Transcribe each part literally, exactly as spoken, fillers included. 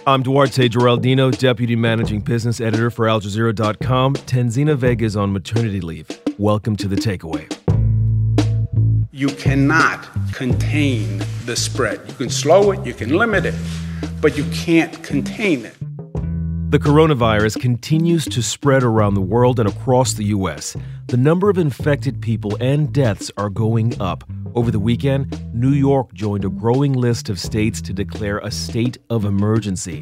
I'm Duarte Geraldino, Deputy Managing Business Editor for Al Jazeera dot com. Tanzina Vega is on maternity leave. Welcome to The Takeaway. You cannot contain the spread. You can slow it, you can limit it, but you can't contain it. The coronavirus continues to spread around the world and across the U S. The number of infected people and deaths are going up. Over the weekend, New York joined a growing list of states to declare a state of emergency.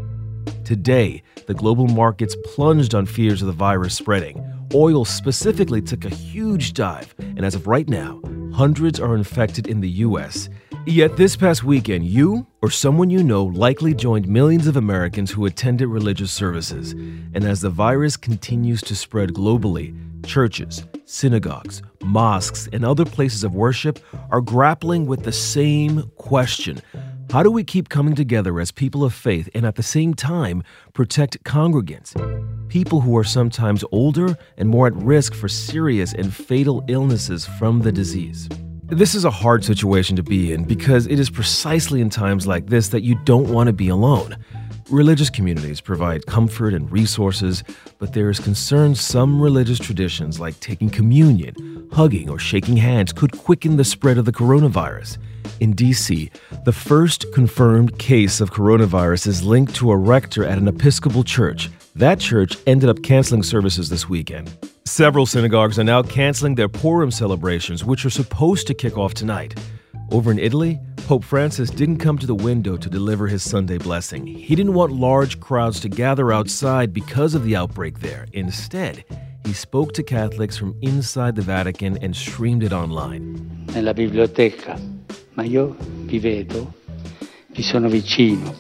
Today, the global markets plunged on fears of the virus spreading. Oil specifically took a huge dive, and as of right now, hundreds are infected in the U S. Yet this past weekend, you or someone you know likely joined millions of Americans who attended religious services. And as the virus continues to spread globally, churches, synagogues, mosques, and other places of worship are grappling with the same question. How do we keep coming together as people of faith and at the same time protect congregants, people who are sometimes older and more at risk for serious and fatal illnesses from the disease? This is a hard situation to be in because it is precisely in times like this that you don't want to be alone. Religious communities provide comfort and resources, but there is concern some religious traditions like taking communion, hugging, or shaking hands could quicken the spread of the coronavirus. In D C, the first confirmed case of coronavirus is linked to a rector at an Episcopal church. That church ended up canceling services this weekend. Several synagogues are now canceling their Purim celebrations, which are supposed to kick off tonight. Over in Italy, Pope Francis didn't come to the window to deliver his Sunday blessing. He didn't want large crowds to gather outside because of the outbreak there. Instead, he spoke to Catholics from inside the Vatican and streamed it online. Nella biblioteca, ma io vi vedo, vi sono vicino.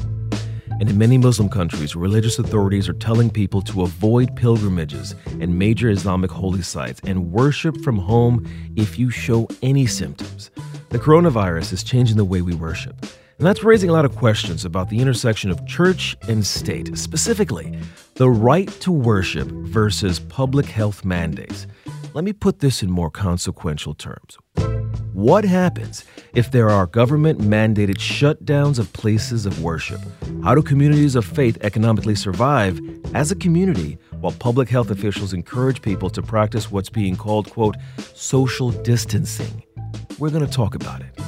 And in many Muslim countries, religious authorities are telling people to avoid pilgrimages and major Islamic holy sites and worship from home if you show any symptoms. The coronavirus is changing the way we worship. And that's raising a lot of questions about the intersection of church and state, specifically the right to worship versus public health mandates. Let me put this in more consequential terms. What happens if there are government-mandated shutdowns of places of worship? How do communities of faith economically survive as a community while public health officials encourage people to practice what's being called, quote, social distancing? We're going to talk about it.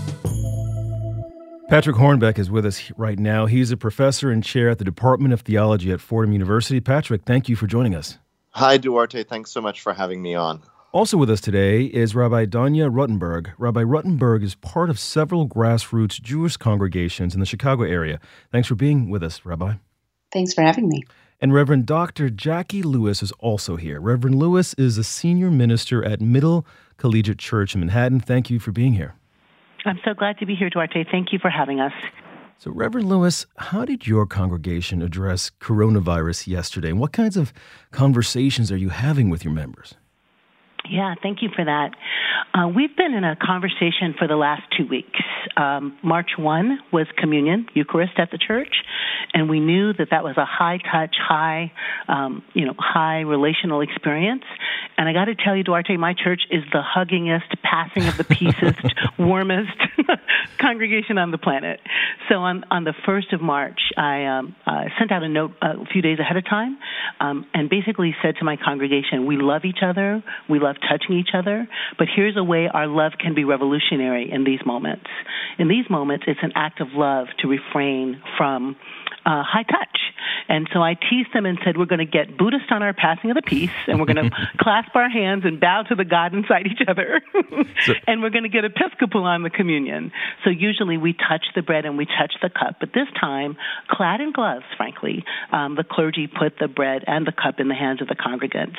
Patrick Hornbeck is with us right now. He's a professor and chair at the Department of Theology at Fordham University. Patrick, thank you for joining us. Hi, Duarte. Thanks so much for having me on. Also with us today is Rabbi Danya Ruttenberg. Rabbi Ruttenberg is part of several grassroots Jewish congregations in the Chicago area. Thanks for being with us, Rabbi. Thanks for having me. And Reverend Doctor Jackie Lewis is also here. Reverend Lewis is a senior minister at Middle Collegiate Church in Manhattan. Thank you for being here. I'm so glad to be here, Duarte. Thank you for having us. So, Reverend Lewis, how did your congregation address coronavirus yesterday? And what kinds of conversations are you having with your members? Yeah, thank you for that. Uh, we've been in a conversation for the last two weeks. Um, March first was communion, Eucharist at the church, and we knew that that was a high-touch, high, um, you know, high relational experience. And I got to tell you, Duarte, my church is the huggingest, passing of the peacest, warmest congregation on the planet. So on, on the first of March, I um, uh, sent out a note a few days ahead of time um, and basically said to my congregation, we love each other, we love touching each other, but here's a way our love can be revolutionary in these moments. In these moments, it's an act of love to refrain from uh, high touch. And so I teased them and said, we're going to get Buddhist on our passing of the peace, and we're going to clasp our hands and bow to the God inside each other, so, and we're going to get Episcopal on the communion. So usually we touch the bread and we touch the cup, but this time, clad in gloves, frankly, um, the clergy put the bread and the cup in the hands of the congregants.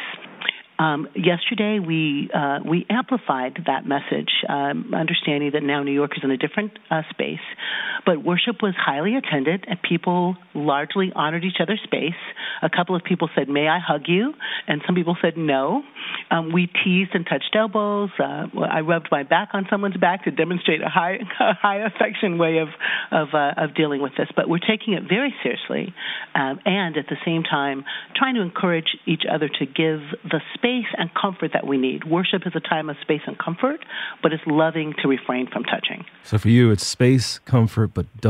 Um, yesterday, we uh, we amplified that message, um, understanding that now New York is in a different uh, space. But worship was highly attended, and people largely honored each other's space. A couple of people said, "May I hug you?" And some people said, "No." Um, we teased and touched elbows. Uh, I rubbed my back on someone's back to demonstrate a high, a high affection way of of, uh, of dealing with this. But we're taking it very seriously, um, and at the same time, trying to encourage each other to give the space and comfort that we need. Worship is a time of space and comfort, but it's loving to refrain from touching. So for you, it's space, comfort, but don't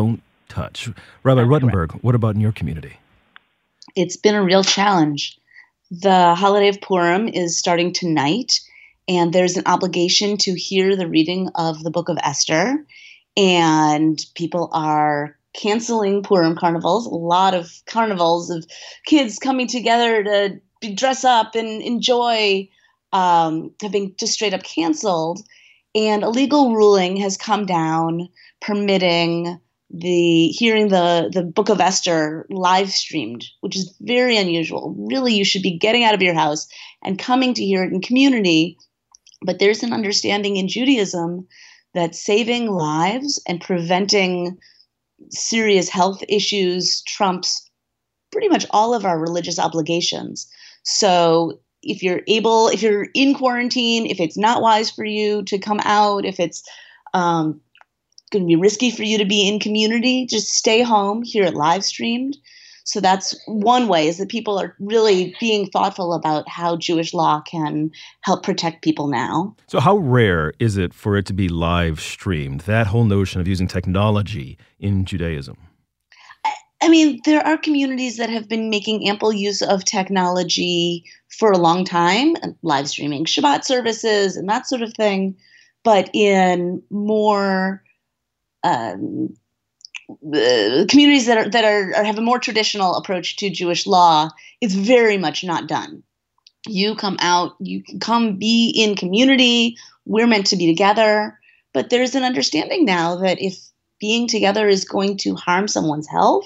touch. Rabbi That's Ruttenberg, correct. what about in your community? It's been a real challenge. The holiday of Purim is starting tonight, and there's an obligation to hear the reading of the Book of Esther, and people are canceling Purim carnivals. A lot of carnivals of kids coming together to be- dress up and enjoy um, have been just straight up canceled, and a legal ruling has come down permitting the hearing the the Book of Esther live streamed, which is very unusual. Really, you should be getting out of your house and coming to hear it in community. But there's an understanding in Judaism that saving lives and preventing serious health issues trumps pretty much all of our religious obligations. So if you're able, if you're in quarantine, if it's not wise for you to come out, if it's um, going to be risky for you to be in community, just stay home, hear it live streamed. So that's one way, is that people are really being thoughtful about how Jewish law can help protect people now. So how rare is it for it to be live streamed, that whole notion of using technology in Judaism? I, I mean, there are communities that have been making ample use of technology for a long time, live streaming Shabbat services and that sort of thing. But in more um, uh, communities that are that are, are have a more traditional approach to Jewish law, it's very much not done. You come out, you can come be in community. We're meant to be together, but there's an understanding now that if being together is going to harm someone's health,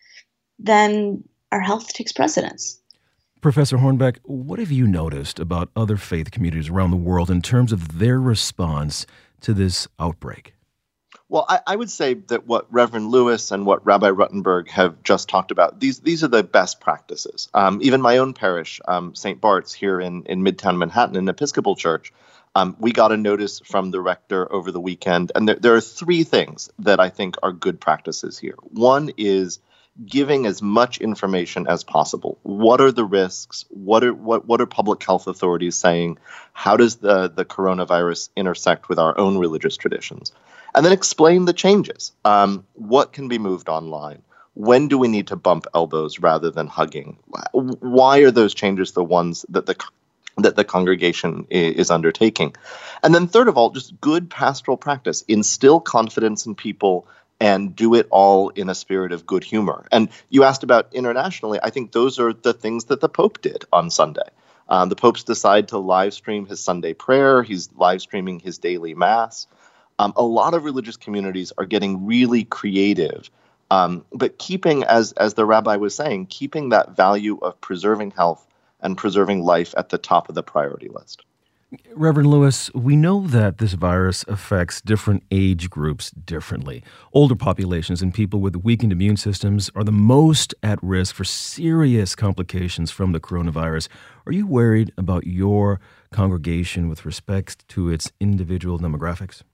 then our health takes precedence. Professor Hornbeck, what have you noticed about other faith communities around the world in terms of their response to this outbreak? Well, I, I would say that what Reverend Lewis and what Rabbi Ruttenberg have just talked about, these these are the best practices. Um, even my own parish, um, Saint Bart's here in, in Midtown Manhattan, an Episcopal church, um, we got a notice from the rector over the weekend. And there, there are three things that I think are good practices here. One is giving as much information as possible. What are the risks? What are what what are public health authorities saying? How does the, the coronavirus intersect with our own religious traditions? And then explain the changes. Um, what can be moved online? When do we need to bump elbows rather than hugging? Why are those changes the ones that the that the congregation is undertaking? And then third of all, just good pastoral practice. Instill confidence in people and do it all in a spirit of good humor. And you asked about internationally. I think those are the things that the Pope did on Sunday. Um, the Pope's decided to live stream his Sunday prayer. He's live streaming his daily mass. Um, a lot of religious communities are getting really creative, um, but keeping, as as the rabbi was saying, keeping that value of preserving health and preserving life at the top of the priority list. Reverend Lewis, we know that this virus affects different age groups differently. Older populations and people with weakened immune systems are the most at risk for serious complications from the coronavirus. Are you worried about your congregation with respect to its individual demographics?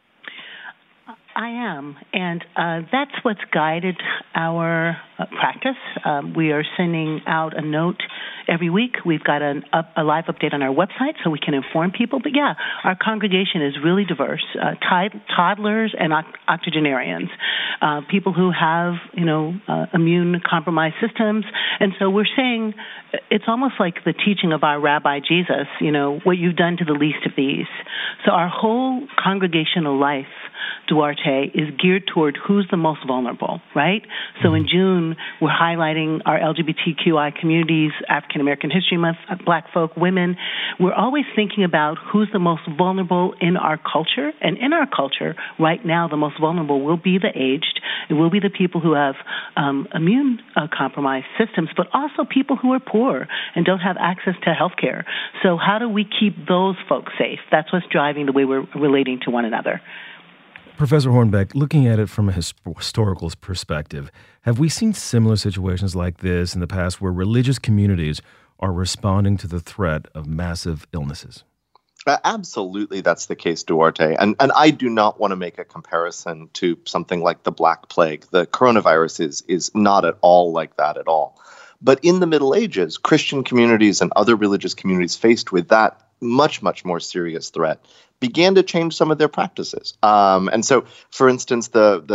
I am, and uh, that's what's guided our uh, practice. Um, we are sending out a note every week. We've got an, up, a live update on our website so we can inform people. But yeah, our congregation is really diverse, uh, tod- toddlers and oct- octogenarians, uh, people who have, you know, uh, immune-compromised systems. And so we're saying it's almost like the teaching of our Rabbi Jesus, you know, what you've done to the least of these. So our whole congregational life, Duarte, is geared toward who's the most vulnerable, right? So in June, we're highlighting our L G B T Q I communities, African American History Month, Black folk, women. We're always thinking about who's the most vulnerable in our culture. And in our culture, right now, the most vulnerable will be the aged. It will be the people who have um, immune uh, compromised systems, but also people who are poor and don't have access to health care. So how do we keep those folks safe? That's what's driving the way we're relating to one another. Professor Hornbeck, looking at it from a his- historical perspective, have we seen similar situations like this in the past where religious communities are responding to the threat of massive illnesses? Uh, absolutely, that's the case, Duarte. And and I do not want to make a comparison to something like the Black Plague. The coronavirus is is not at all like that at all. But in the Middle Ages, Christian communities and other religious communities faced with that much, much more serious threat began to change some of their practices. Um, and so, for instance, the the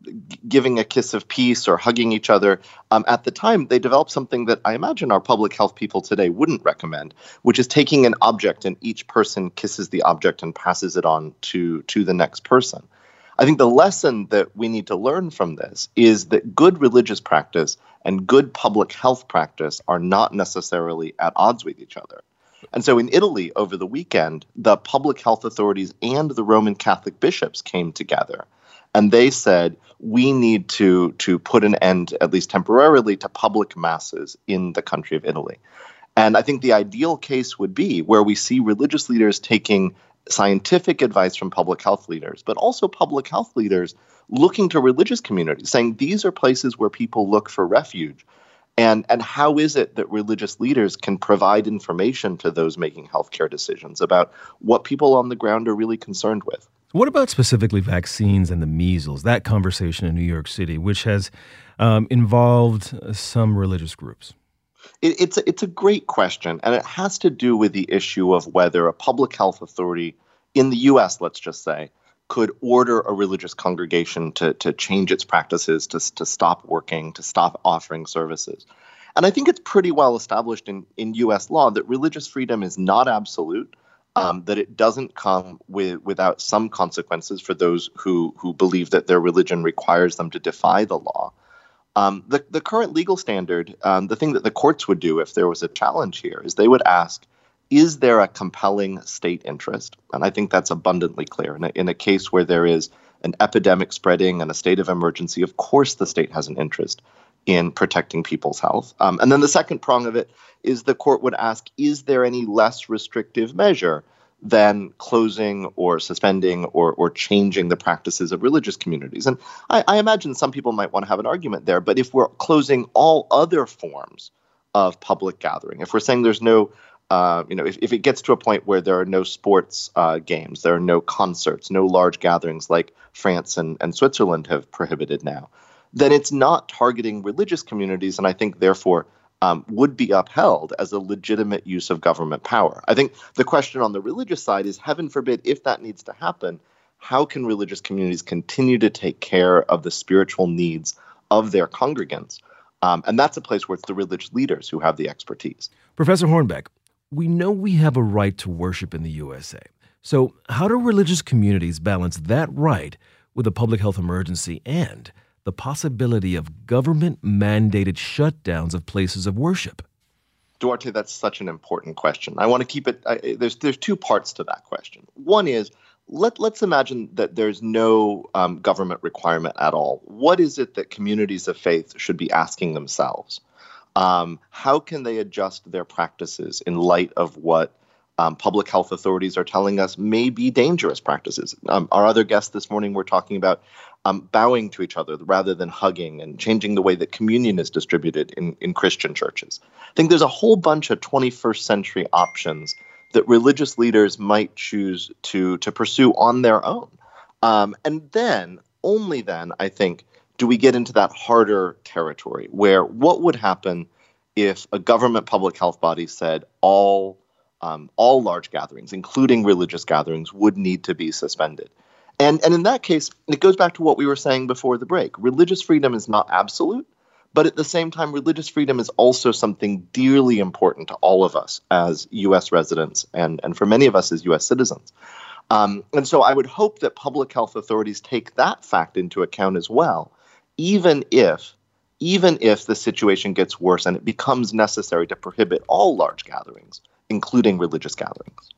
g- giving a kiss of peace or hugging each other. Um, at the time, they developed something that I imagine our public health people today wouldn't recommend, which is taking an object and each person kisses the object and passes it on to, to the next person. I think the lesson that we need to learn from this is that good religious practice and good public health practice are not necessarily at odds with each other. And so in Italy over the weekend, the public health authorities and the Roman Catholic bishops came together. And they said, we need to, to put an end, at least temporarily, to public masses in the country of Italy. And I think the ideal case would be where we see religious leaders taking scientific advice from public health leaders, but also public health leaders looking to religious communities, saying these are places where people look for refuge. And, and how is it that religious leaders can provide information to those making healthcare decisions about what people on the ground are really concerned with? What about specifically vaccines and the measles, that conversation in New York City, which has um, involved some religious groups? It, it's, a, it's a great question, and it has to do with the issue of whether a public health authority in the U S, let's just say, could order a religious congregation to, to change its practices, to, to stop working, to stop offering services. And I think it's pretty well established in, in U S law that religious freedom is not absolute, um, that it doesn't come with, without some consequences for those who, who believe that their religion requires them to defy the law. Um, the, the current legal standard, um, the thing that the courts would do if there was a challenge here, is they would ask, is there a compelling state interest? And I think that's abundantly clear. In a, in a case where there is an epidemic spreading and a state of emergency, of course the state has an interest in protecting people's health. Um, and then the second prong of it is the court would ask, is there any less restrictive measure than closing or suspending or, or changing the practices of religious communities? And I, I imagine some people might want to have an argument there, but if we're closing all other forms of public gathering, if we're saying there's no Uh, you know, if, if it gets to a point where there are no sports uh, games, there are no concerts, no large gatherings like France and, and Switzerland have prohibited now, then it's not targeting religious communities, and I think, therefore, um, would be upheld as a legitimate use of government power. I think the question on the religious side is, heaven forbid, if that needs to happen, how can religious communities continue to take care of the spiritual needs of their congregants? Um, and that's a place where it's the religious leaders who have the expertise. Professor Hornbeck, we know we have a right to worship in the U S A. So how do religious communities balance that right with a public health emergency and the possibility of government-mandated shutdowns of places of worship? Duarte, that's such an important question. I want to keep it, I, there's there's two parts to that question. One is, let, let's imagine that there's no um, government requirement at all. What is it that communities of faith should be asking themselves? Um, how can they adjust their practices in light of what um, public health authorities are telling us may be dangerous practices? Um, our other guests this morning were talking about um, bowing to each other rather than hugging and changing the way that communion is distributed in, in Christian churches. I think there's a whole bunch of twenty-first century options that religious leaders might choose to, to pursue on their own. Um, and then, only then, I think, do we get into that harder territory where what would happen if a government public health body said all um, all large gatherings, including religious gatherings, would need to be suspended? And, and in that case, it goes back to what we were saying before the break. Religious freedom is not absolute, but at the same time, religious freedom is also something dearly important to all of us as U S residents and, and for many of us as U S citizens. Um, and so I would hope that public health authorities take that fact into account as well, even if, even if the situation gets worse and it becomes necessary to prohibit all large gatherings, including religious gatherings.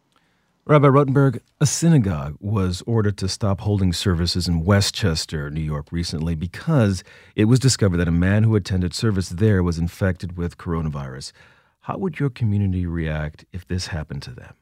Rabbi Ruttenberg, a synagogue was ordered to stop holding services in Westchester, New York, recently because it was discovered that a man who attended service there was infected with coronavirus. How would your community react if this happened to them?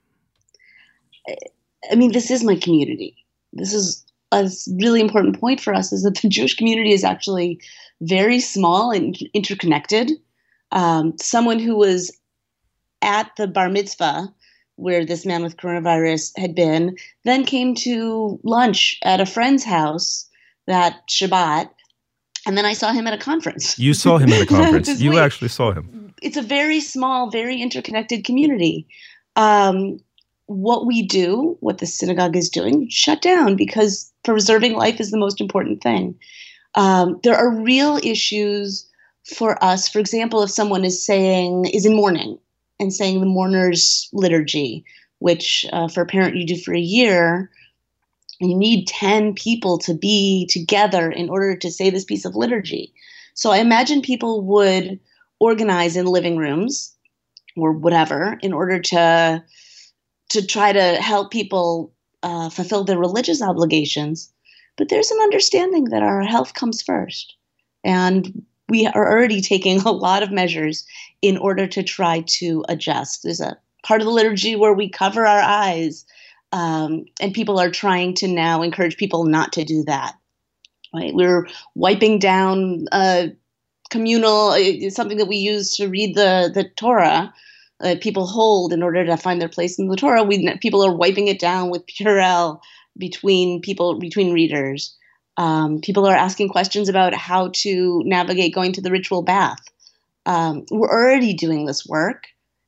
I mean, this is my community. This is a really important point for us, is that the Jewish community is actually very small and interconnected. Um, someone who was at the bar mitzvah where this man with coronavirus had been, then came to lunch at a friend's house that Shabbat, and then I saw him at a conference. You saw him at a conference. You actually saw him. It's a very small, very interconnected community. Um, what we do, what the synagogue is doing, shut down, because preserving life is the most important thing. Um, there are real issues for us. For example, if someone is saying, is in mourning and saying the mourner's liturgy, which uh, for a parent you do for a year, you need ten people to be together in order to say this piece of liturgy. So I imagine people would organize in living rooms or whatever in order to, to try to help people uh, fulfill their religious obligations. But there's an understanding that our health comes first. And we are already taking a lot of measures in order to try to adjust. There's a part of the liturgy where we cover our eyes, um, and people are trying to now encourage people not to do that. Right? We're wiping down uh, communal, it's something that we use to read the, the Torah. Uh, people hold in order to find their place in the Torah. We people are wiping it down with Purell between people, between readers. Um, people are asking questions about how to navigate going to the ritual bath. Um, we're already doing this work,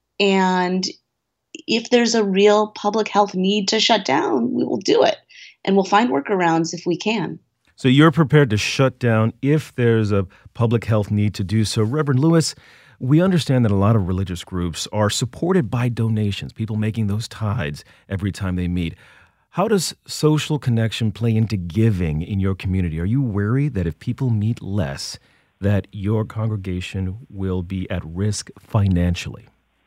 and if there's a real public health need to shut down, we will do it, and we'll find workarounds if we can. So you're prepared to shut down if there's a public health need to do so. Reverend Lewis, we understand that a lot of religious groups are supported by donations, people making those tithes every time they meet. How does social connection play into giving in your community? Are you worried that if people meet less, that your congregation will be at risk financially?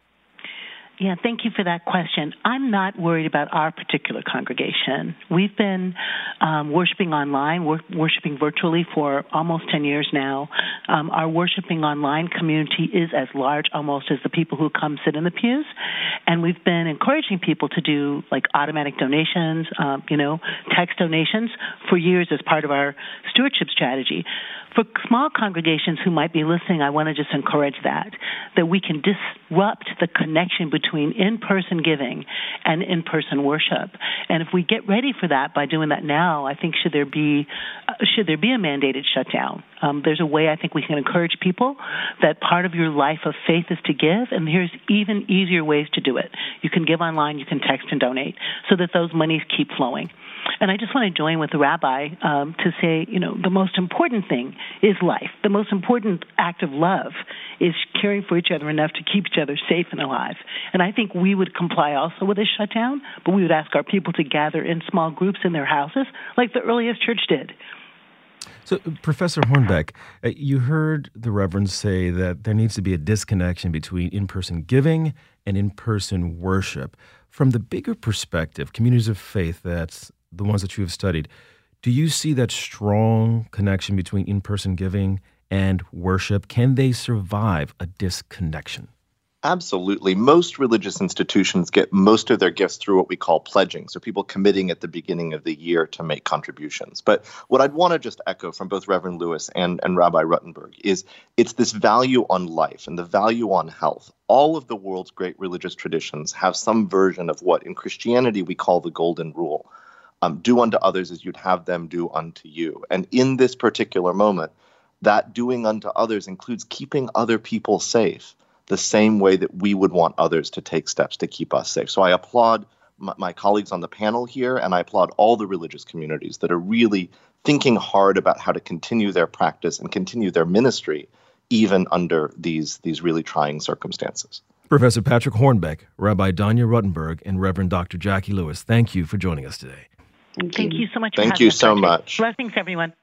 Yeah, thank you for that question. I'm not worried about our particular congregation. We've been um, worshiping online, wor- worshiping virtually for almost ten years now. Um, our worshiping online community is as large almost as the people who come sit in the pews. And we've been encouraging people to do like automatic donations, um, you know, text donations for years as part of our stewardship strategy. For small congregations who might be listening, I want to just encourage that, that we can disrupt the connection between in-person giving and in-person worship. And if we get ready for that by doing that now, I think should there be uh, should there be a mandated shutdown? Um, there's a way I think we can encourage people that part of your life of faith is to give, and here's even easier ways to do it. You can give online, you can text and donate, so that those monies keep flowing. And I just want to join with the rabbi um, to say, you know, the most important thing is life. The most important act of love is caring for each other enough to keep each other safe and alive. And I think we would comply also with a shutdown, but we would ask our people to gather in small groups in their houses like the earliest church did. So, Professor Hornbeck, uh, you heard the Reverend say that there needs to be a disconnection between in-person giving and in-person worship. From the bigger perspective, communities of faith, that's the ones that you have studied, do you see that strong connection between in-person giving and worship? Can they survive a disconnection? Absolutely. Most religious institutions get most of their gifts through what we call pledging, so people committing at the beginning of the year to make contributions. But what I'd want to just echo from both Reverend Lewis and, and Rabbi Ruttenberg is it's this value on life and the value on health. All of the world's great religious traditions have some version of what in Christianity we call the golden rule. Um, do unto others as you'd have them do unto you. And in this particular moment, that doing unto others includes keeping other people safe the same way that we would want others to take steps to keep us safe. So I applaud my, my colleagues on the panel here, and I applaud all the religious communities that are really thinking hard about how to continue their practice and continue their ministry even under these, these really trying circumstances. Professor Patrick Hornbeck, Rabbi Danya Ruttenberg, and Reverend Doctor Jackie Lewis, thank you for joining us today. Thank you so much for Thank having you us, so Patrick. much. Blessings, everyone.